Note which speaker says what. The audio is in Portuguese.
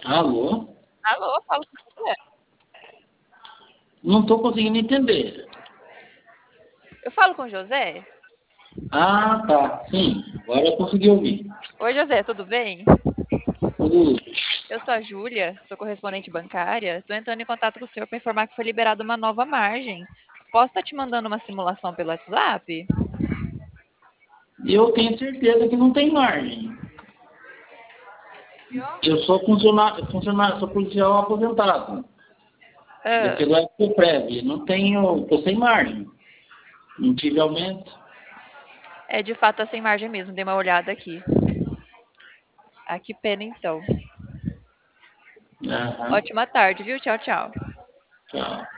Speaker 1: Alô?
Speaker 2: Alô, falo com você.
Speaker 1: Não estou conseguindo entender.
Speaker 2: Eu falo com José?
Speaker 1: Ah, tá. Sim, agora eu consegui ouvir.
Speaker 2: Oi, José, tudo bem?
Speaker 1: Tudo.
Speaker 2: Eu sou a Júlia, sou correspondente bancária. Estou entrando em contato com o senhor para informar que foi liberada uma nova margem. Posso estar te mandando uma simulação pelo WhatsApp?
Speaker 1: Eu tenho certeza que não tem margem. Eu sou funcionário, sou policial aposentado.
Speaker 2: Ah,
Speaker 1: Pelo FPPrev. Não tenho. Estou sem margem. Não tive aumento.
Speaker 2: é de fato sem margem mesmo, dei uma olhada aqui. Ah, que pena então.
Speaker 1: Aham.
Speaker 2: Ótima tarde, viu? Tchau, tchau.
Speaker 1: Tchau.